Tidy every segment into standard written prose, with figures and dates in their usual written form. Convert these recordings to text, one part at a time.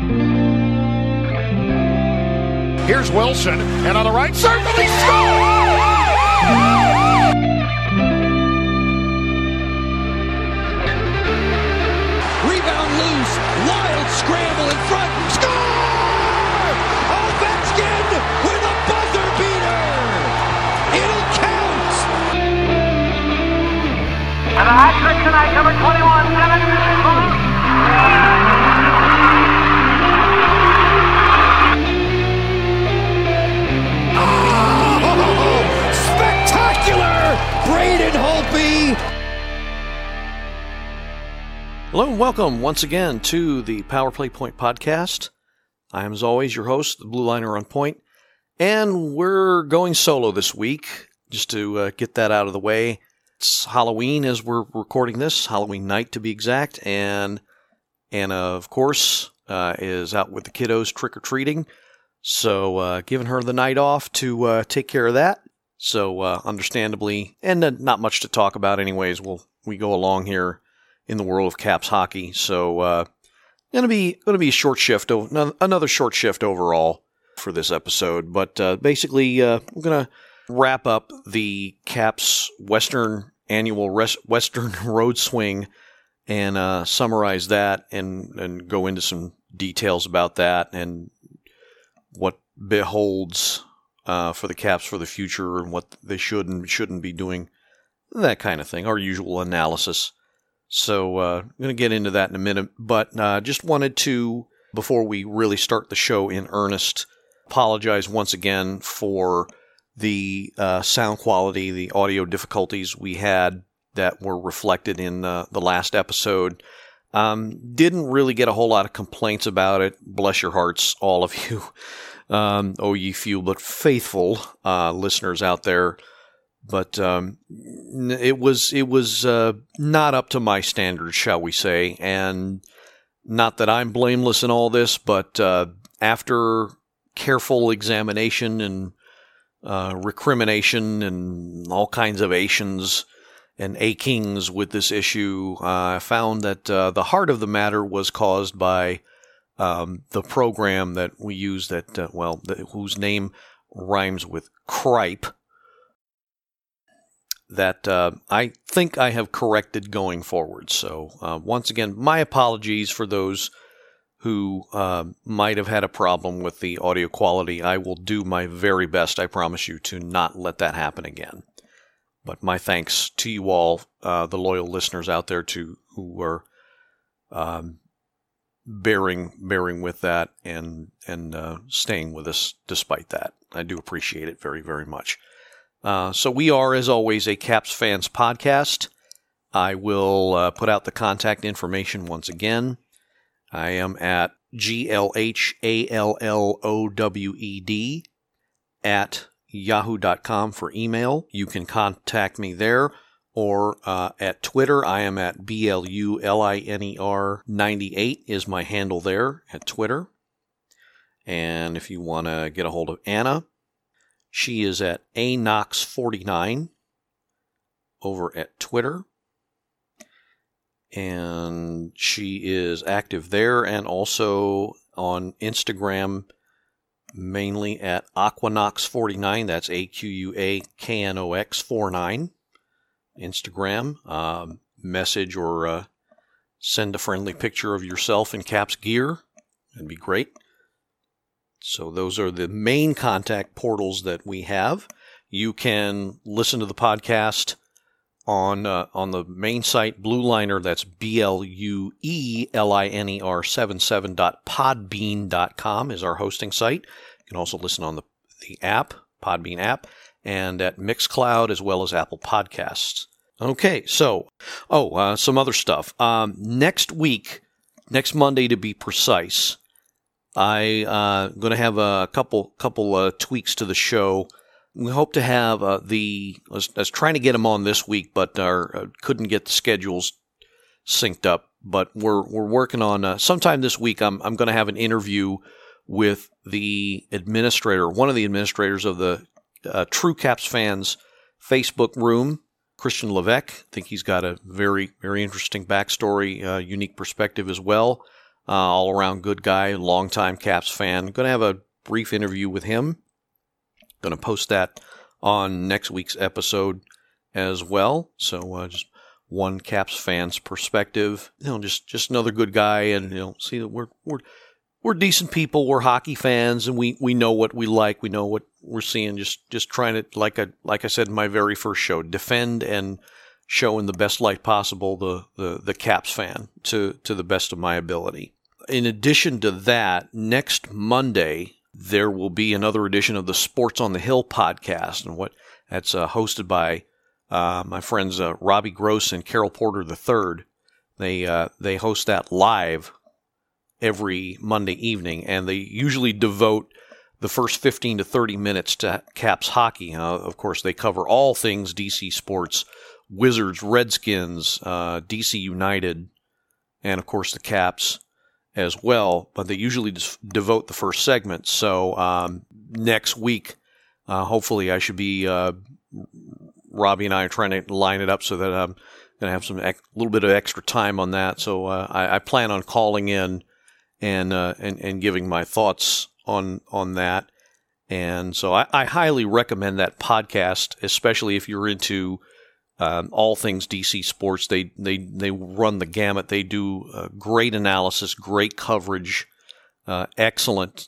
Here's Wilson, and on the right circle, he scores! Rebound loose, wild scramble in front, score! Ovechkin with a buzzer beater! It'll count! And the hat trick tonight, number 21, Spectacular! Braden Holtby! Hello and welcome once again to the Power Play Point podcast. I am, as always, your host, the Blue Liner on Point, and we're going solo this week, just to get that out of the way. It's Halloween as we're recording this, Halloween night to be exact, and Anna, of course, is out with the kiddos trick-or-treating, so giving her the night off to take care of that. So understandably, and not much to talk about anyways, we go along here in the world of Caps hockey. So gonna be a short shift, another short shift overall for this episode. But basically, we're gonna wrap up the Caps annual Western Road Swing and summarize that and go into some details about that and what beholds for the Caps for the future and what they should and shouldn't be doing, that kind of thing, our usual analysis. So I'm going to get into that in a minute, but just wanted to, before we really start the show in earnest, apologize once again for the sound quality, the audio difficulties we had that were reflected in the last episode. Didn't really get a whole lot of complaints about it. Bless your hearts, all of you. Oh, ye few but faithful listeners out there. But it was not up to my standards, shall we say. And not that I'm blameless in all this, but after careful examination and recrimination and all kinds of ations and achings with this issue, I found that the heart of the matter was caused by the program that we use whose name rhymes with Cripe, that I think I have corrected going forward. So once again, my apologies for those who might have had a problem with the audio quality. I will do my very best, I promise you, to not let that happen again. But my thanks to you all, the loyal listeners out there who were bearing with that and staying with us despite that. I do appreciate it very, very much. So we are, as always, a Caps fans podcast. I will put out the contact information once again. I am at GLHALLOWED at yahoo.com for email. You can contact me there. Or at Twitter, I am at BLULINER98 is my handle there at Twitter. And if you want to get a hold of Anna, she is at AKnox49 over at Twitter. And she is active there and also on Instagram, mainly at Aquanox49. That's AQUAKNOX49. Instagram, message or send a friendly picture of yourself in Caps gear. That'd be great. So those are the main contact portals that we have. You can listen to the podcast on the main site, Blue Liner. That's BLUELINER77.podbean.com is our hosting site. You can also listen on the app, Podbean app, and at Mixcloud as well as Apple Podcasts. Okay, so, some other stuff. Next Monday to be precise, I'm going to have a couple tweaks to the show. We hope to have I was trying to get them on this week, but couldn't get the schedules synced up. But we're working on sometime this week. I'm going to have an interview with the administrator, one of the administrators of the True Caps Fans Facebook room, Christian Levesque. I think he's got a very, very interesting backstory, unique perspective as well. all-around good guy, longtime Caps fan. Going to have a brief interview with him. Going to post that on next week's episode as well. So just one Caps fan's perspective. Just another good guy, and see that we're decent people. We're hockey fans, and we know what we like. We know what we're seeing. Just trying to, like I said in my very first show, defend and show in the best light possible the Caps fan to the best of my ability. In addition to that, next Monday there will be another edition of the Sports on the Hill podcast, and that's hosted by my friends Robbie Gross and Carol Porter III. They host that live every Monday evening, and they usually devote the first 15 to 30 minutes to Caps hockey. Of course, they cover all things DC sports: Wizards, Redskins, DC United, and of course the Caps as well. But they usually devote the first segment. So next week, hopefully, I should be. Robbie and I are trying to line it up so that I'm going to have a little bit of extra time on that. So I plan on calling in and giving my thoughts on that. And so I highly recommend that podcast, especially if you're into all things DC sports. They run the gamut. They do great analysis, great coverage, excellent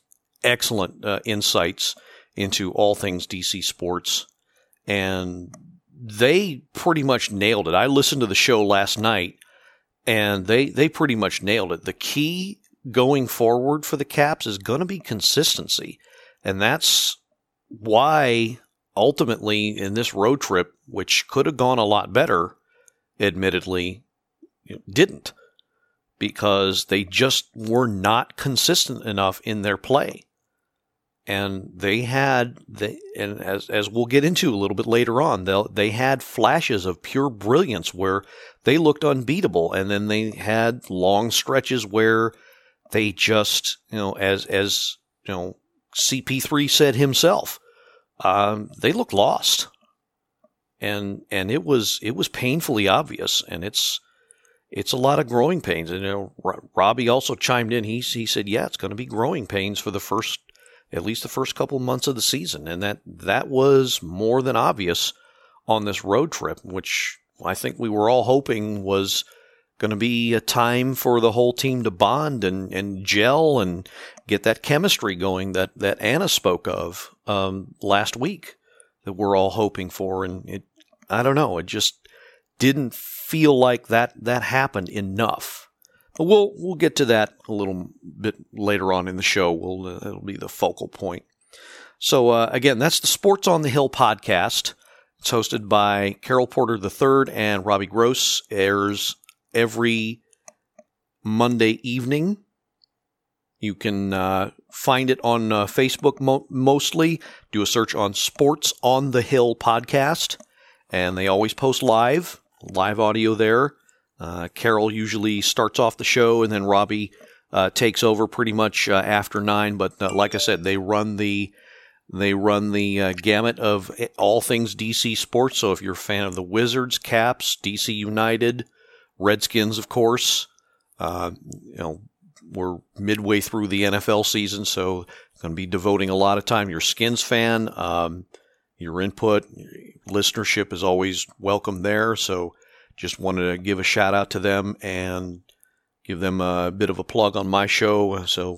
insights into all things DC sports. And they pretty much nailed it. I listened to the show last night, and they pretty much nailed it. The key going forward for the Caps is going to be consistency. And that's why, ultimately, in this road trip, which could have gone a lot better, admittedly, didn't. Because they just were not consistent enough in their play. And and as we'll get into a little bit later on, they had flashes of pure brilliance where they looked unbeatable, and then they had long stretches where they just, as CP3 said himself, they looked lost, and it was painfully obvious, and it's a lot of growing pains. And Robbie also chimed in. He said, yeah, it's going to be growing pains for at least the first couple months of the season. And that was more than obvious on this road trip, which I think we were all hoping was going to be a time for the whole team to bond and gel and get that chemistry going that Anna spoke of last week, that we're all hoping for. And I don't know, it just didn't feel like that happened enough. But we'll get to that a little bit later on in the show. It'll be the focal point. So again, that's the Sports on the Hill podcast. It's hosted by Carol Porter III and Robbie Gross. Airs every Monday evening. You can find it on Facebook mostly. Do a search on Sports on the Hill podcast, and they always post live audio there. Carol usually starts off the show, and then Robbie takes over pretty much after 9. But like I said, they run the gamut of all things DC sports. So if you're a fan of the Wizards, Caps, DC United, Redskins, of course, we're midway through the NFL season, so going to be devoting a lot of time. You're a Skins fan, your input, listenership is always welcome there. So just wanted to give a shout out to them and give them a bit of a plug on my show. So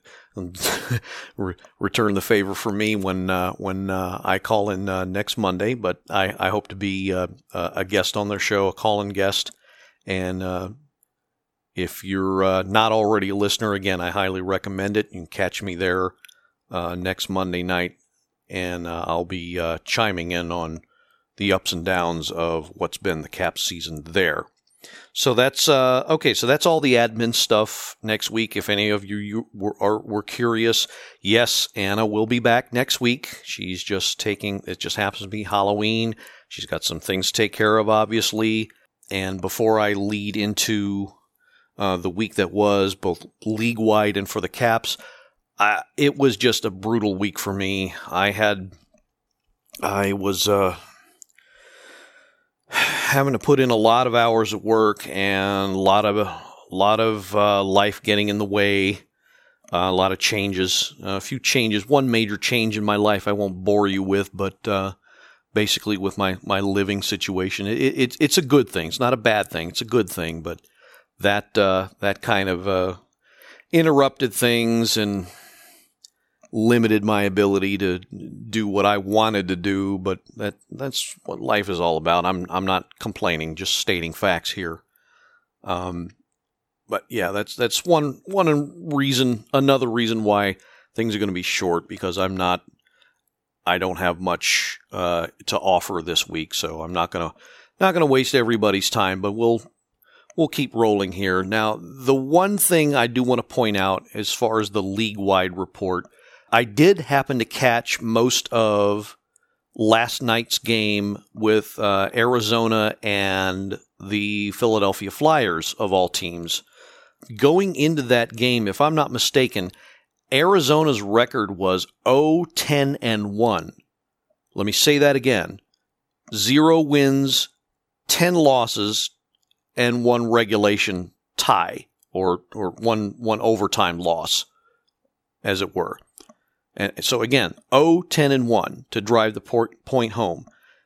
return the favor for me when I call in next Monday. But I hope to be a guest on their show, a call-in guest. And if you're not already a listener, again, I highly recommend it. You can catch me there next Monday night, and I'll be chiming in on the ups and downs of what's been the Caps season there. So that's okay. So that's all the admin stuff next week. If any of you were curious, yes, Anna will be back next week. She's just it just happens to be Halloween. She's got some things to take care of, obviously. And before I lead into the week that was, both league-wide and for the Caps, it was just a brutal week for me. I was having to put in a lot of hours at work and a lot lot of life getting in the way, a lot of changes, a few changes. One major change in my life I won't bore you with, but basically with my living situation. It's a good thing. It's not a bad thing. It's a good thing, but that kind of interrupted things and limited my ability to do what I wanted to do, but that's what life is all about. I'm not complaining, just stating facts here. But yeah, that's one reason. Another reason why things are going to be short, because I don't have much to offer this week, so I'm not gonna waste everybody's time. But we'll keep rolling here. Now, the one thing I do want to point out as far as the league-wide report, I did happen to catch most of last night's game with Arizona and the Philadelphia Flyers, of all teams. Going into that game, if I'm not mistaken, Arizona's record was 0-10-1. Let me say that again. 0 wins, 10 losses, and 1 regulation tie, or one overtime loss, as it were. And so again, 0-10-1 to drive the point home.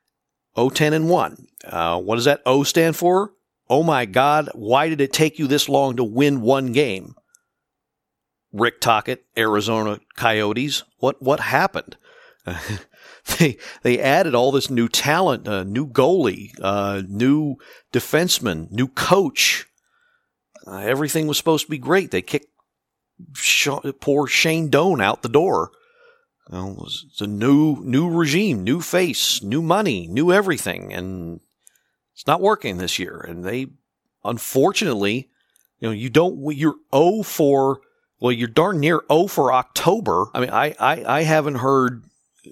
0-10-1. What does that O stand for? Oh my God, why did it take you this long to win one game? Rick Tocchet, Arizona Coyotes. What happened? They added all this new talent, new goalie, new defenseman, new coach. Everything was supposed to be great. They kicked poor Shane Doan out the door. It's a new regime, new face, new money, new everything, and it's not working this year. And they, unfortunately, you're 0 for. Well, you're darn near 0 for October. I mean, I haven't heard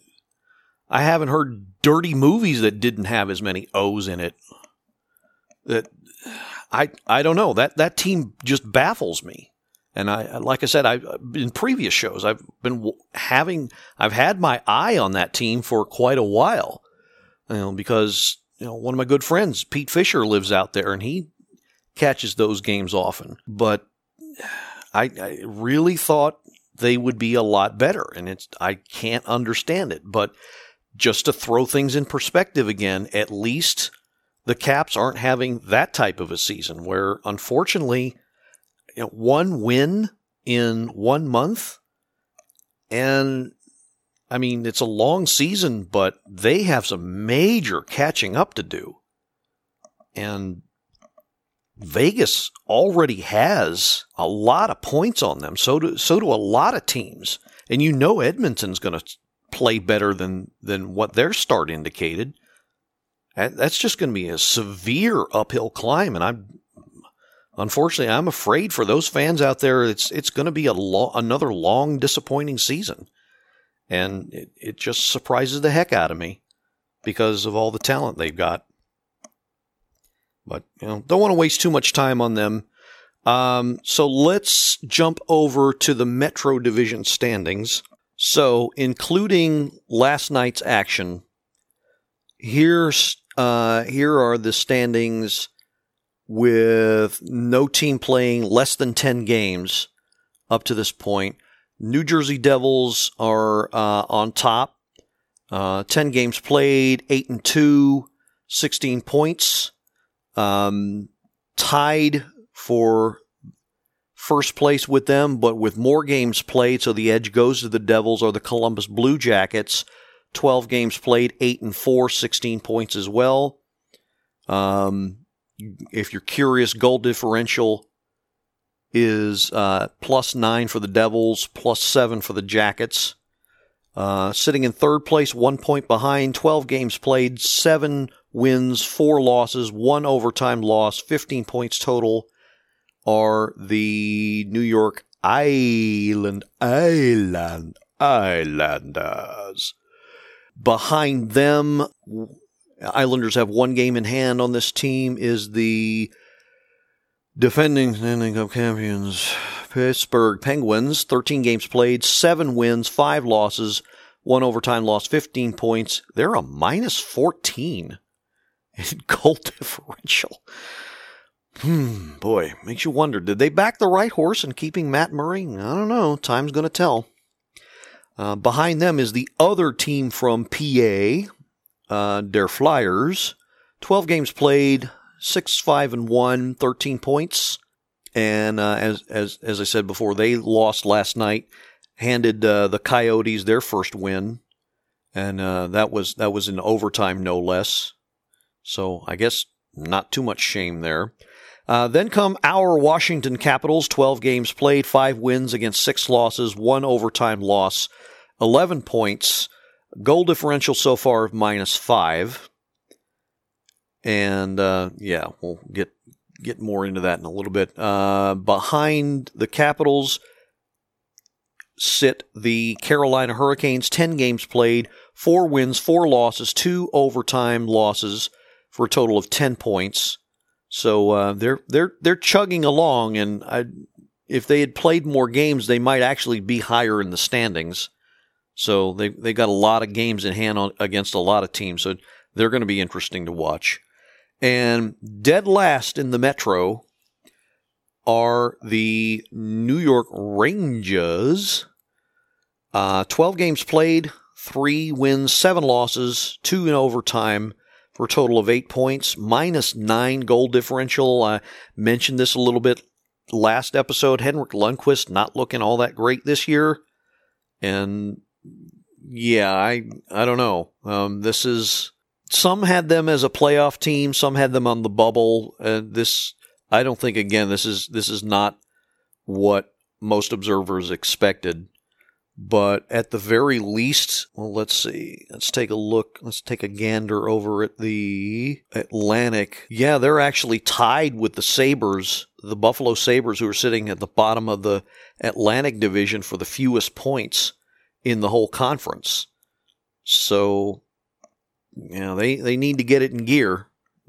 dirty movies that didn't have as many O's in it. That I don't know. That team just baffles me. And like I said, in previous shows, I've had my eye on that team for quite a while. Because one of my good friends, Pete Fisher, lives out there and he catches those games often. But I really thought they would be a lot better, and I can't understand it. But just to throw things in perspective again, at least the Caps aren't having that type of a season where, unfortunately, one win in 1 month, and I mean, it's a long season, but they have some major catching up to do. And Vegas already has a lot of points on them. So do a lot of teams. And Edmonton's going to play better than what their start indicated. That's just going to be a severe uphill climb. And unfortunately, I'm afraid for those fans out there, it's going to be another long, disappointing season. And it just surprises the heck out of me because of all the talent they've got. But, don't want to waste too much time on them. So let's jump over to the Metro Division standings. So, including last night's action, here are the standings with no team playing less than 10 games up to this point. New Jersey Devils are on top. 10 games played, 8-2, 16 points. Tied for first place with them, but with more games played, so the edge goes to the Devils, or the Columbus Blue Jackets. 12 games played, 8-4, 16 points as well. If you're curious, goal differential is +9 for the Devils, +7 for the Jackets. Sitting in third place, 1 point behind, 12 games played, 7 wins, 4 losses, 1 overtime loss, 15 points total, are the New York Islanders. Behind them, Islanders have 1 game in hand on this team, is the defending Stanley Cup champions, Pittsburgh Penguins. 13 games played, 7 wins, 5 losses, 1 overtime loss, 15 points. They're a -14 in goal differential. Boy, makes you wonder, did they back the right horse in keeping Matt Murray? I don't know. Time's going to tell. Behind them is the other team from PA, Der Flyers. 12 games played, 6-5-1, 13 points. And as I said before, they lost last night, handed the Coyotes their first win, and that was in overtime, no less. So I guess not too much shame there. Then come our Washington Capitals, 12 games played, 5 wins against 6 losses, 1 overtime loss, 11 points, goal differential so far of -5. And we'll get more into that in a little bit. Behind the Capitals sit the Carolina Hurricanes, 10 games played, 4 wins, 4 losses, 2 overtime losses for a total of 10 points. So they're chugging along, and if they had played more games, they might actually be higher in the standings. So they got a lot of games in hand against a lot of teams, so they're going to be interesting to watch. And dead last in the Metro are the New York Rangers. 12 games played, 3 wins, 7 losses, 2 in overtime, for a total of 8 points, -9 goal differential. I mentioned this a little bit last episode. Henrik Lundqvist not looking all that great this year. And yeah, I don't know. Some had them as a playoff team. Some had them on the bubble. I don't think, again, this is not what most observers expected. But at the very least, well, let's see. Let's take a look. Let's take a gander over at the Atlantic. Yeah, they're actually tied with the Sabres, the Buffalo Sabres, who are sitting at the bottom of the Atlantic Division for the fewest points in the whole conference. So, they need to get it in gear.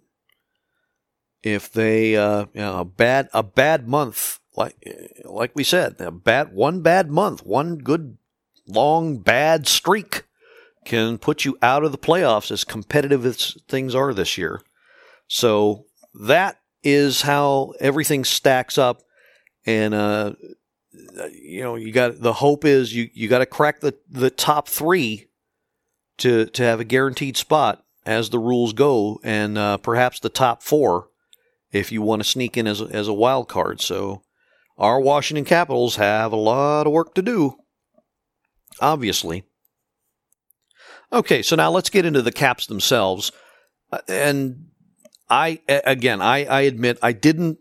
If they, a bad month, like we said, one bad month, one good long bad streak can put you out of the playoffs, as competitive as things are this year. So that is how everything stacks up. And, you got, the hope is you got to crack the top 3 to have a guaranteed spot as the rules go, and perhaps the top 4 if you want to sneak in as a wild card. So our Washington Capitals have a lot of work to do, obviously. Okay, so now let's get into the Caps themselves. And I admit, I didn't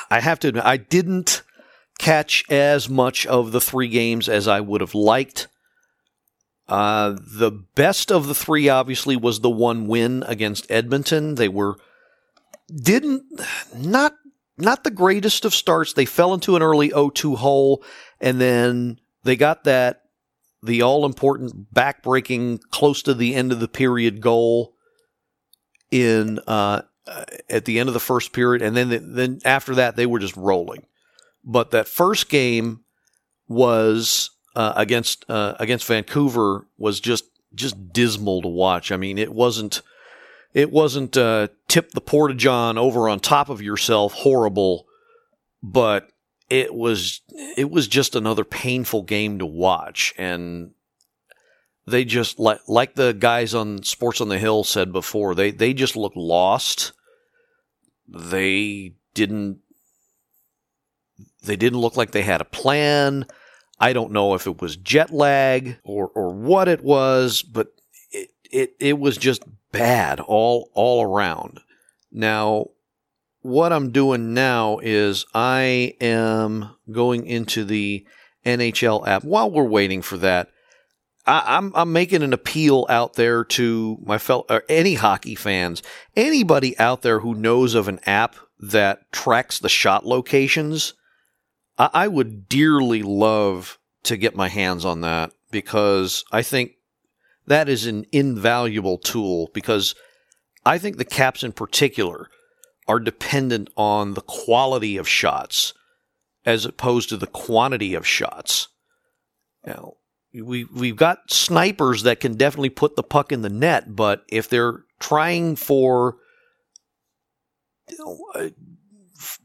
catch as much of the 3 games as I would have liked. The best of the 3, obviously, was the 1 win against Edmonton. They were not the greatest of starts. They fell into an early 0-2 hole, and then they got the all-important back-breaking close to the end of the period goal in at the end of the first period, and then after that they were just rolling. But that first game was against Vancouver was just dismal to watch. I mean, it wasn't tip the porta-john over on top of yourself horrible, but it was just another painful game to watch. And they just, like the guys on Sports on the Hill said before, they just looked lost. They didn't look like they had a plan. I don't know if it was jet lag or what it was, but it was just bad all around. Now, what I'm doing now is I am going into the NHL app. While we're waiting for that, I'm making an appeal out there to my any hockey fans, anybody out there who knows of an app that tracks the shot locations. I would dearly love to get my hands on that, because I think that is an invaluable tool, because I think the Caps in particular are dependent on the quality of shots as opposed to the quantity of shots. Now, we've got snipers that can definitely put the puck in the net, but if they're trying for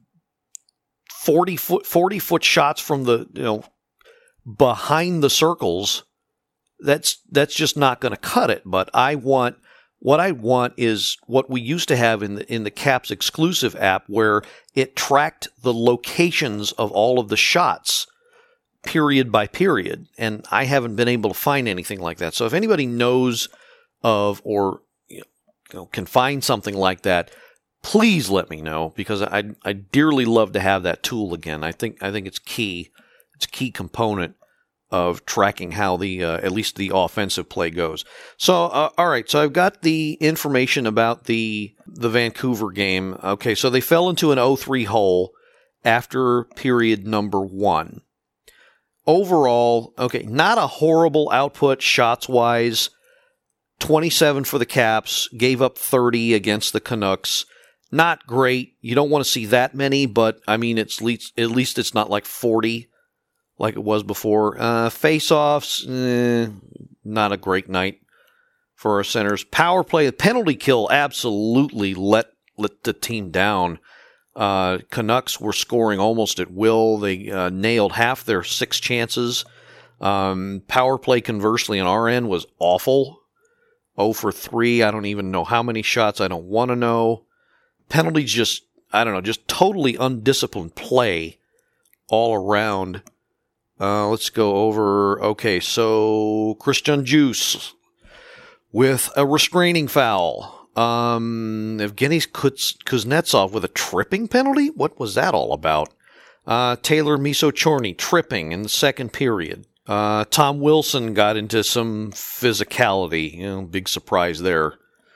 40-foot shots from the, behind the circles, that's just not going to cut it. But what I want is what we used to have in the Caps exclusive app, where it tracked the locations of all of the shots period by period, and I haven't been able to find anything like that. So if anybody knows of or can find something like that, please let me know, because I dearly love to have that tool again. I think it's key. It's a key component of tracking how the at least the offensive play goes. So all right, so I've got the information about the Vancouver game. Okay, so they fell into an 0-3 hole after period number 1. Overall, okay, not a horrible output shots-wise. 27 for the Caps, gave up 30 against the Canucks. Not great. You don't want to see that many, but I mean, at least it's not like 40 like it was before. Face-offs, not a great night for our centers. Power play, the penalty kill absolutely let the team down. Canucks were scoring almost at will. They nailed half their 6 chances. Power play, conversely, on our end was awful. 0 for 3. I don't even know how many shots. I don't want to know. Penalties just totally undisciplined play all around. Let's go over. Okay, so Christian Djoos with a restraining foul. Evgeny Kuznetsov with a tripping penalty? What was that all about? Taylor Misochorny tripping in the second period. Tom Wilson got into some physicality. Big surprise there.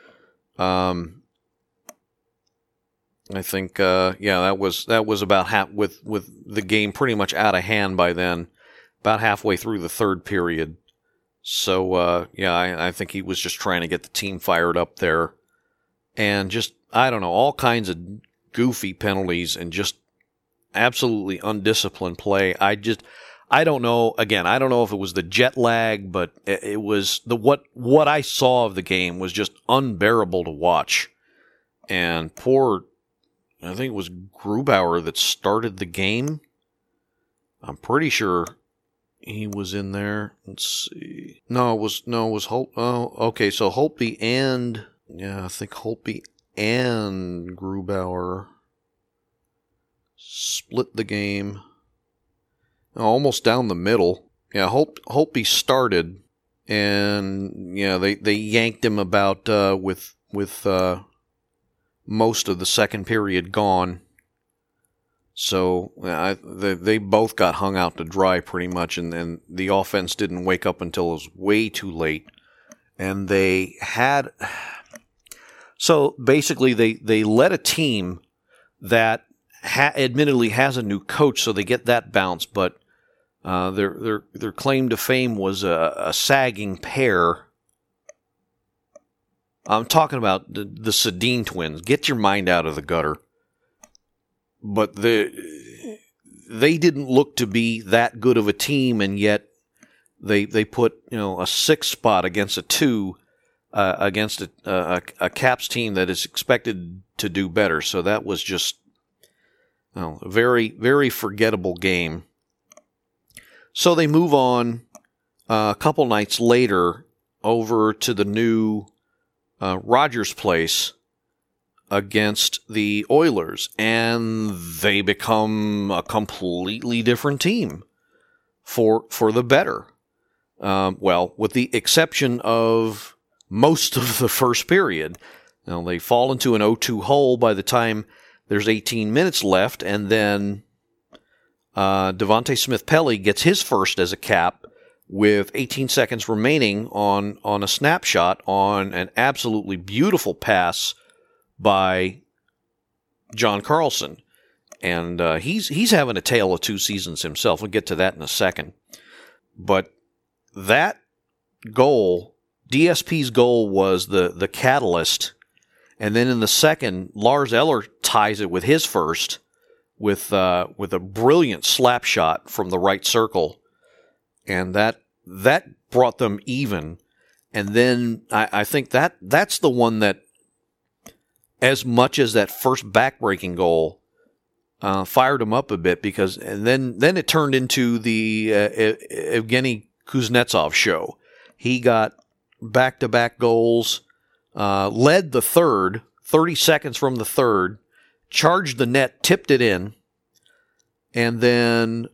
I think, that was about with the game pretty much out of hand by then, about halfway through the third period. So, I think he was just trying to get the team fired up there. And just, I don't know, all kinds of goofy penalties and just absolutely undisciplined play. I don't know. Again, I don't know if it was the jet lag, but it was what I saw of the game was just unbearable to watch. And I think it was Grubauer that started the game. I'm pretty sure he was in there. Let's see. No, it was Holtby. Oh, okay. So Holtby and I think Holtby and Grubauer split the game. Almost down the middle. Yeah, Holtby started, and they yanked him about with most of the second period gone. So they both got hung out to dry pretty much, and the offense didn't wake up until it was way too late. And they had... So basically they let a team that admittedly has a new coach, so they get that bounce, but their claim to fame was a sagging pair. I'm talking about the Sedin twins. Get your mind out of the gutter. But they didn't look to be that good of a team, and yet they put a 6 spot against a 2 against a Caps team that is expected to do better. So that was just a very, very forgettable game. So they move on a couple nights later over to the new Rogers Place against the Oilers, and they become a completely different team for the better. With the exception of most of the first period. They fall into an 0-2 hole by the time there's 18 minutes left, and then Devontae Smith-Pelly gets his first as a Cap with 18 seconds remaining on a snapshot on an absolutely beautiful pass by John Carlson. And he's having a tale of 2 seasons himself. We'll get to that in a second. But that goal, DSP's goal, was the catalyst. And then in the second, Lars Eller ties it with his first with a brilliant slap shot from the right circle. And that brought them even. And then I think that's the one that, as much as that first backbreaking goal, fired him up a bit and then it turned into the Evgeny Kuznetsov show. He got back-to-back goals, led the third, 30 seconds from the third, charged the net, tipped it in, and then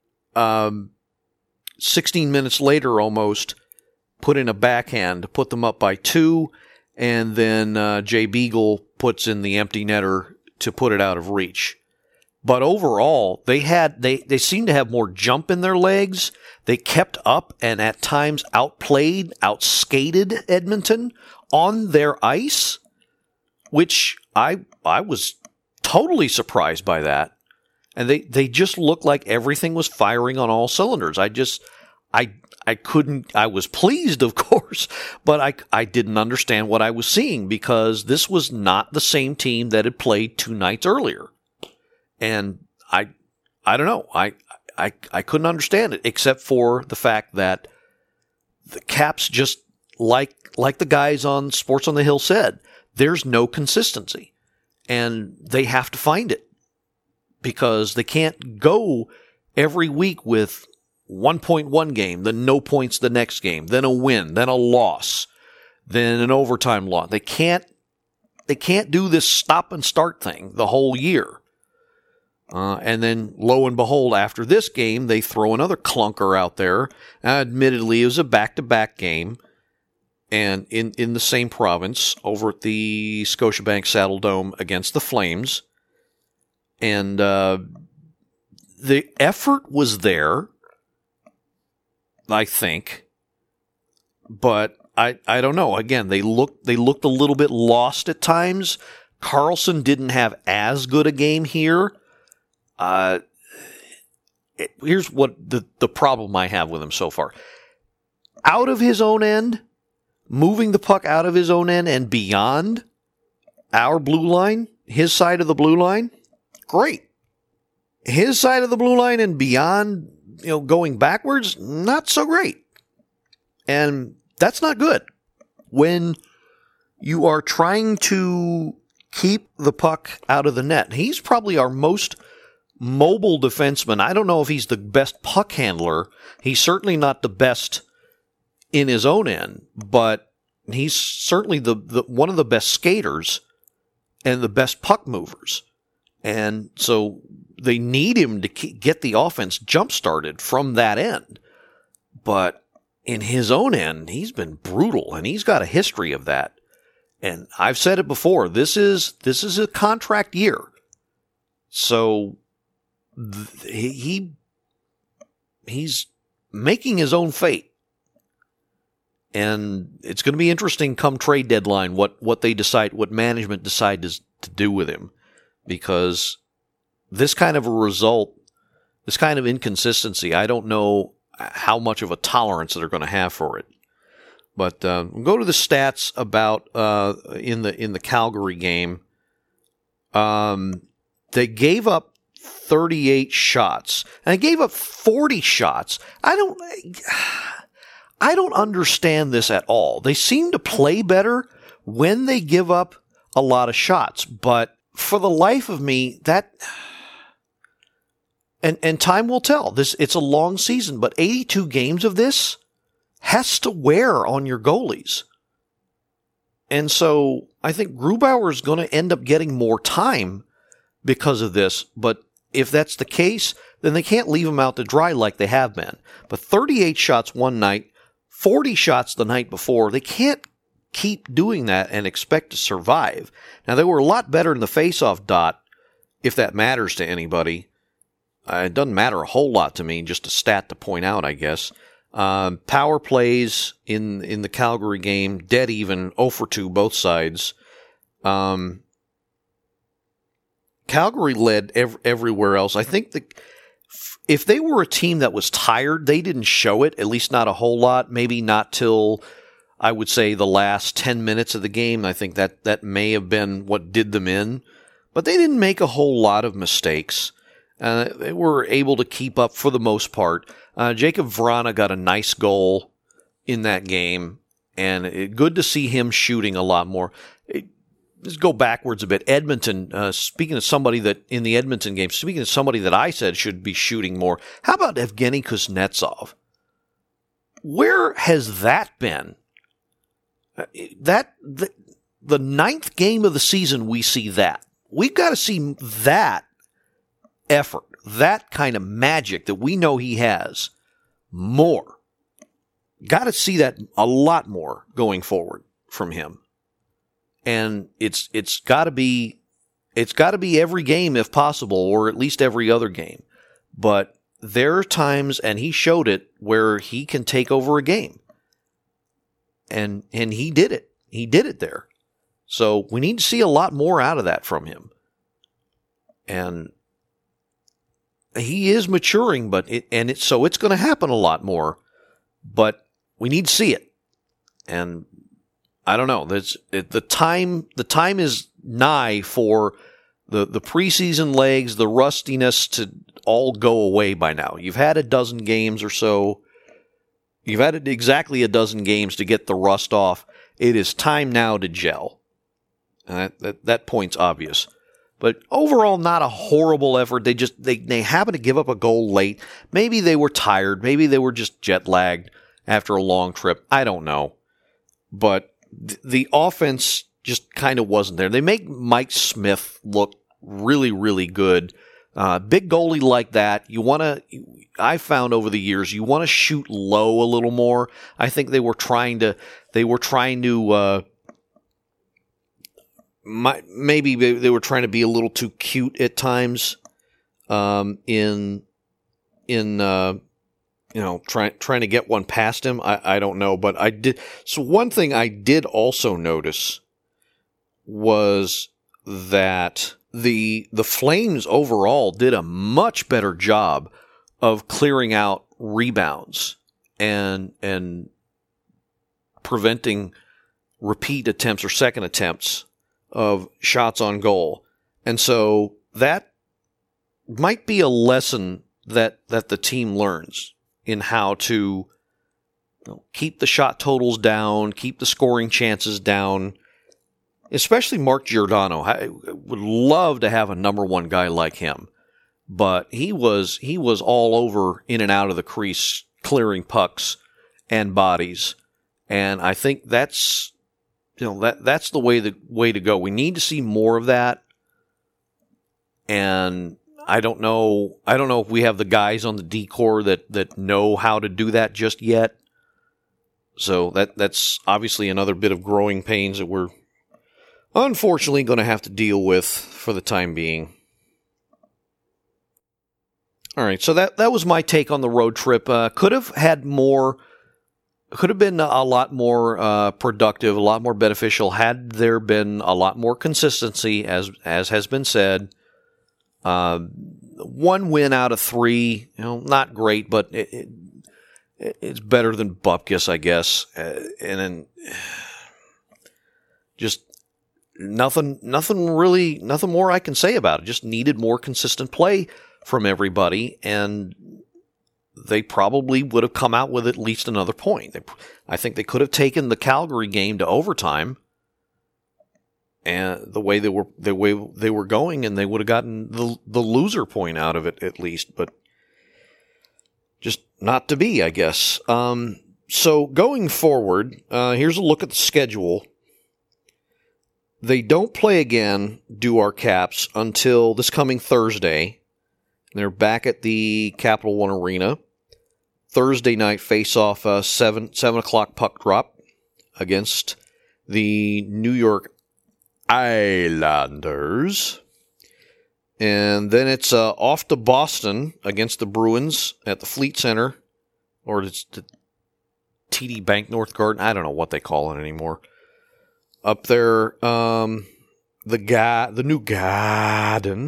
16 minutes later almost put in a backhand to put them up by 2, and then Jay Beagle puts in the empty netter to put it out of reach. But overall, they seemed to have more jump in their legs. They kept up and at times outplayed, outskated Edmonton on their ice, which I was totally surprised by that. And they just looked like everything was firing on all cylinders. I was pleased, of course, but I didn't understand what I was seeing because this was not the same team that had played 2 nights earlier. And I don't know. I couldn't understand it except for the fact that the Caps, just like the guys on Sports on the Hill said, there's no consistency. And they have to find it because they can't go every week with 1-point game, then no points the next game, then a win, then a loss, then an overtime loss. They can't do this stop and start thing the whole year. And then, lo and behold, after this game, they throw another clunker out there. Admittedly, it was a back-to-back game, and in the same province, over at the Scotiabank Saddledome against the Flames. And the effort was there, I think, but I don't know. Again, they looked a little bit lost at times. Carlson didn't have as good a game here. Here's what the problem I have with him so far. Out of his own end, moving the puck out of his own end and beyond our blue line, his side of the blue line, great. His side of the blue line and beyond, going backwards, not so great. And that's not good. When you are trying to keep the puck out of the net, he's probably our most mobile defenseman. I don't know if he's the best puck handler. He's certainly not the best in his own end, but he's certainly the one of the best skaters and the best puck movers. And so they need him to get the offense jump-started from that end. But in his own end, he's been brutal, and he's got a history of that. And I've said it before, this is a contract year. So he's making his own fate. And it's going to be interesting come trade deadline what they decide, what management decides to do with him. Because this kind of a result, this kind of inconsistency, I don't know how much of a tolerance they're going to have for it. But we'll go to the stats about in the Calgary game. They gave up 38 shots, and they gave up 40 shots. I don't understand this at all. They seem to play better when they give up a lot of shots, but for the life of me, that and time will tell. It's a long season, but 82 games of this has to wear on your goalies. And so I think Grubauer is going to end up getting more time because of this, but if that's the case, then they can't leave him out to dry like they have been. But 38 shots one night, 40 shots the night before, they can't keep doing that and expect to survive. Now, they were a lot better in the face-off dot, if that matters to anybody. It doesn't matter a whole lot to me, just a stat to point out, I guess. Power plays in the Calgary game, dead even, 0 for 2, both sides. Calgary led everywhere else. I think if they were a team that was tired, they didn't show it, at least not a whole lot, maybe not till, I would say, the last 10 minutes of the game. I think that may have been what did them in. But they didn't make a whole lot of mistakes. They were able to keep up for the most part. Jacob Vrana got a nice goal in that game, and good to see him shooting a lot more. let's go backwards a bit. Edmonton, speaking of somebody that in the Edmonton game, speaking of somebody that I said should be shooting more, how about Evgeny Kuznetsov? Where has that been? The ninth game of the season, we see that. We've got to see that effort, that kind of magic that we know he has more. Got to see that a lot more going forward from him. And it's got to be every game if possible, or at least every other game. But there are times, and he showed it, where he can take over a game. And he did it. He did it there. So we need to see a lot more out of that from him. And he is maturing, so it's going to happen a lot more. But we need to see it. And I don't know. The time is nigh for the preseason legs, the rustiness to all go away by now. You've had a dozen games or so. You've had exactly a dozen games to get the rust off. It is time now to gel. And that point's obvious. But overall, not a horrible effort. They happen to give up a goal late. Maybe they were tired. Maybe they were just jet lagged after a long trip. I don't know. But the offense just kind of wasn't there. They make Mike Smith look really, really good. Big goalie like that, I found over the years, you want to shoot low a little more. I think they were trying to maybe they were trying to be a little too cute at times, trying to get one past him. I don't know, but I did. So one thing I did also notice was that the Flames overall did a much better job of clearing out rebounds and preventing repeat attempts or second attempts of shots on goal. And so that might be a lesson that the team learns in how to keep the shot totals down, keep the scoring chances down, especially Mark Giordano. I would love to have a number one guy like him, but he was all over in and out of the crease, clearing pucks and bodies. And I think that's the way to go. We need to see more of that. And I don't know if we have the guys on the D-Corps that know how to do that just yet. So that's obviously another bit of growing pains that we're unfortunately going to have to deal with for the time being. All right, so that was my take on the road trip. Could have been a lot more productive, a lot more beneficial had there been a lot more consistency, as has been said. One win out of 3, not great, but it's better than Bupkis, I guess. And then just nothing more I can say about it. Just needed more consistent play from everybody, and they probably would have come out with at least another point. I think they could have taken the Calgary game to overtime, and the way they were going, and they would have gotten the loser point out of it at least. But just not to be, I guess. So going forward, here's a look at the schedule. They don't play again, do our Caps, until this coming Thursday. They're back at the Capital One Arena. Thursday night face-off, 7 o'clock puck drop against the New York Islanders. And then it's off to Boston against the Bruins at the Fleet Center, or it's the TD Bank North Garden. I don't know what they call it anymore. Up there, the new Garden.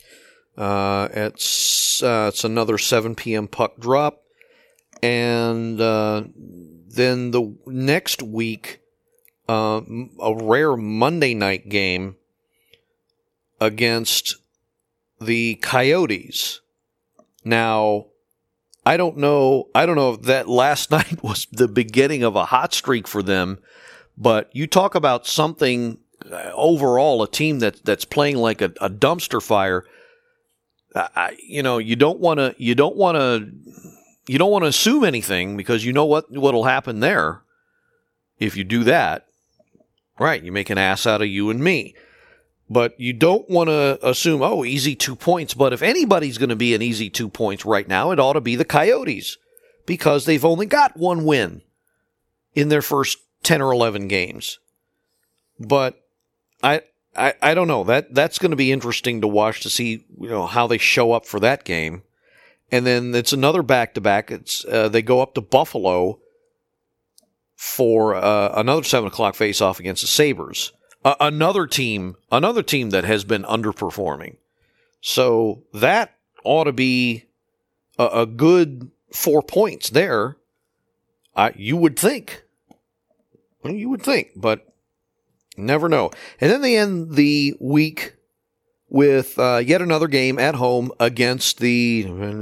It's another 7 p.m. puck drop. And then the next week, a rare Monday night game against the Coyotes. Now, I don't know if that last night was the beginning of a hot streak for them, but you talk about something overall a team that's playing like a dumpster fire. You don't want to assume anything, because you know what'll happen there if you do that. Right, you make an ass out of you and me. But you don't want to assume, easy 2 points. But if anybody's going to be an easy 2 points right now, it ought to be the Coyotes, because they've only got one win in their first 10 or 11 games. But I don't know. That's going to be interesting to watch, to see how they show up for that game. And then it's another back-to-back. It's they go up to Buffalo for another 7 o'clock face-off against the Sabres. Another team that has been underperforming. So that ought to be a good 4 points there. You would think. Well, you would think, but never know. And then they end the week with yet another game at home against the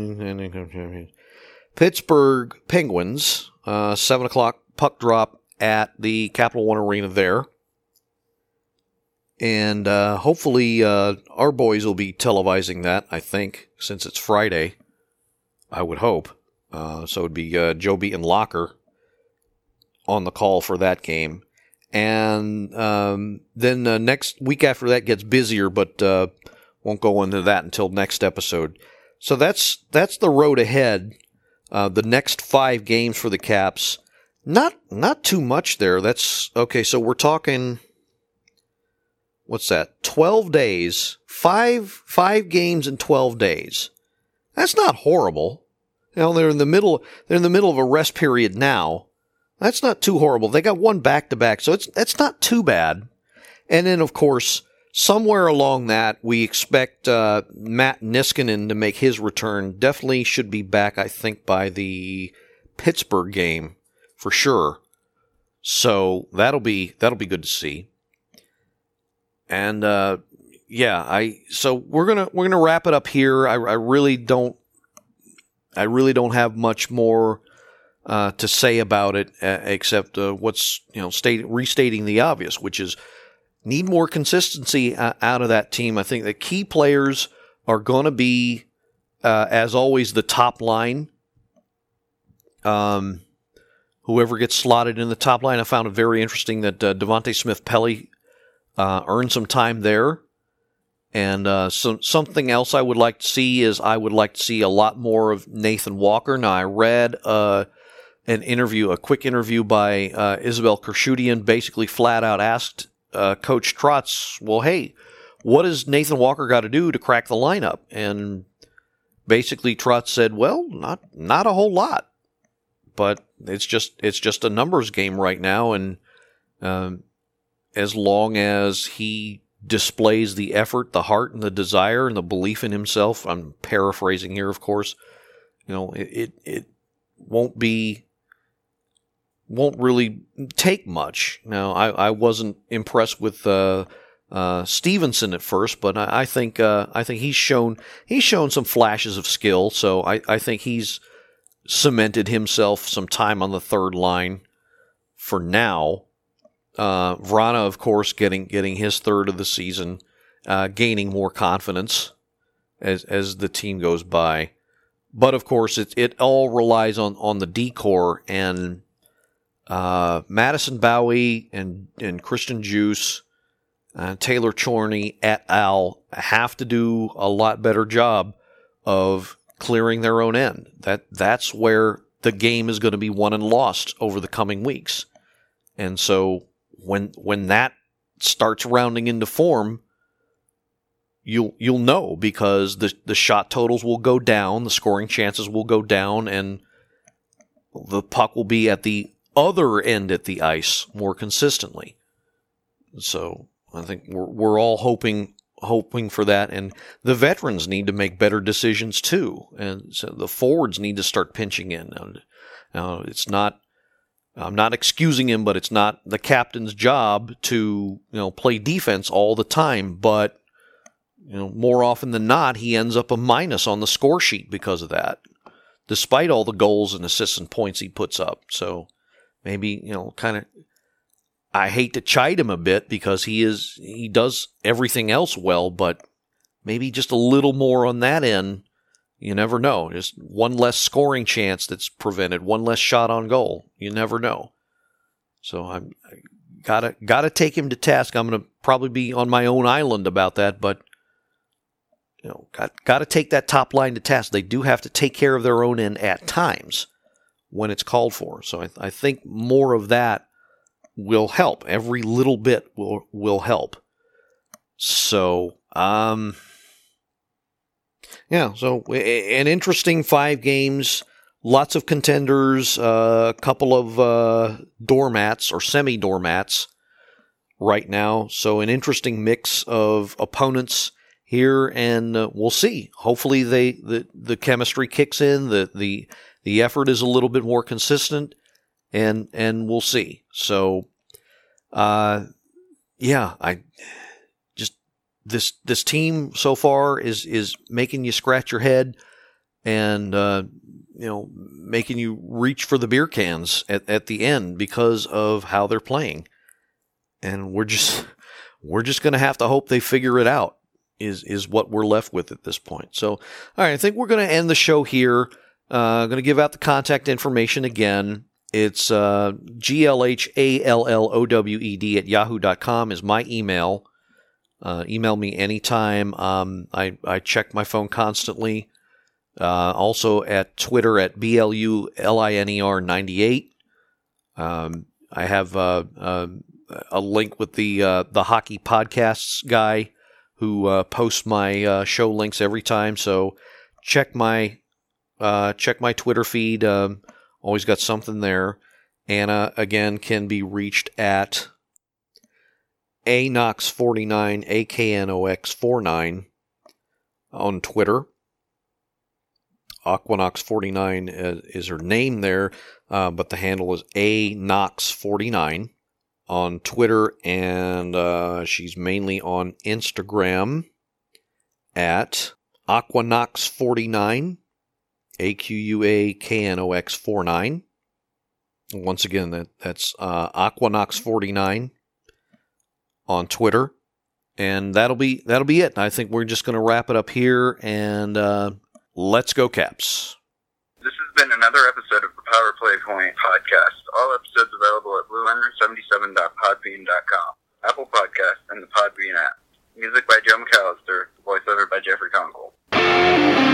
Pittsburgh Penguins. 7 o'clock puck drop at the Capital One Arena there. And hopefully our boys will be televising that, I think, since it's Friday. I would hope. So it would be Joe Beaton Locker on the call for that game. And then next week after that gets busier, but won't go into that until next episode. So that's the road ahead. The next 5 games for the Caps. Not too much there. That's okay. So we're talking, what's that? 12 days. Five games in 12 days. That's not horrible. They're in the middle of a rest period now. That's not too horrible. They got one back-to-back, so that's not too bad. And then, of course, somewhere along that, we expect Matt Niskanen to make his return. Definitely should be back, I think, by the Pittsburgh game for sure. So that'll be good to see. And so we're gonna wrap it up here. I really don't have much more to say about it, except what's restating the obvious, which is need more consistency out of that team. I think the key players are going to be, as always, the top line. Whoever gets slotted in the top line, I found it very interesting that Devontae Smith-Pelly earned some time there. And something else I would like to see is I would like to see a lot more of Nathan Walker. Now, I read a quick interview by Isabel Kershudian, basically flat out asked Coach Trotz, well, hey, what does Nathan Walker got to do to crack the lineup? And basically Trotz said, well, not a whole lot, but it's just a numbers game right now, and as long as he displays the effort, the heart, and the desire, and the belief in himself, I'm paraphrasing here, of course, it won't really take much. Now, I wasn't impressed with Stevenson at first, but I think he's shown some flashes of skill. So I think he's cemented himself some time on the third line for now. Vrana, of course, getting his third of the season, gaining more confidence as the team goes by. But of course, it all relies on the D-core, and Madison Bowie and Christian Juice, Taylor Chorney et al. Have to do a lot better job of clearing their own end. That's where the game is going to be won and lost over the coming weeks. And so when that starts rounding into form, you'll know, because the shot totals will go down, the scoring chances will go down, and the puck will be at the other end at the ice more consistently. So I think we're all hoping for that, and the veterans need to make better decisions too, and so the forwards need to start pinching in. Now it's not. I'm not excusing him, but it's not the captain's job to play defense all the time. But more often than not, he ends up a minus on the score sheet because of that, despite all the goals and assists and points he puts up. So maybe I hate to chide him a bit because he does everything else well, but maybe just a little more on that end. You never know. Just one less scoring chance that's prevented, one less shot on goal. You never know. So I gotta take him to task. I'm gonna probably be on my own island about that, but gotta take that top line to task. They do have to take care of their own end at times when it's called for. So I think more of that will help. Every little bit will help. So, so an interesting 5 games, lots of contenders, a couple of doormats or semi-doormats right now. So an interesting mix of opponents here, and we'll see. Hopefully the chemistry kicks in, the effort is a little bit more consistent, and we'll see. So, This team so far is making you scratch your head and making you reach for the beer cans at the end because of how they're playing, and we're just going to have to hope they figure it out. Is what we're left with at this point. So, all right, I think we're going to end the show here. Going to give out the contact information again. It's glhallowed@yahoo.com is my email. Email me anytime. I check my phone constantly. Also at Twitter at BLULINER98. I have a link with the hockey podcasts guy who posts my show links every time. So check my Twitter feed. Always got something there. Anna again can be reached at Knox49, AKNOX49 on Twitter. Aquanox49 is her name there, but the handle is Knox49 on Twitter, and she's mainly on Instagram at Aquanox49, AQUAKNOX49. Once again, that's Aquanox49 on Twitter, and that'll be it. I think we're just going to wrap it up here, and let's go Caps. This has been another episode of the Power Play Point podcast. All episodes available at blueliner77.podbean.com, Apple Podcasts, and the Podbean app. Music by Joe McAllister, voiceover by Jeffrey Conkle.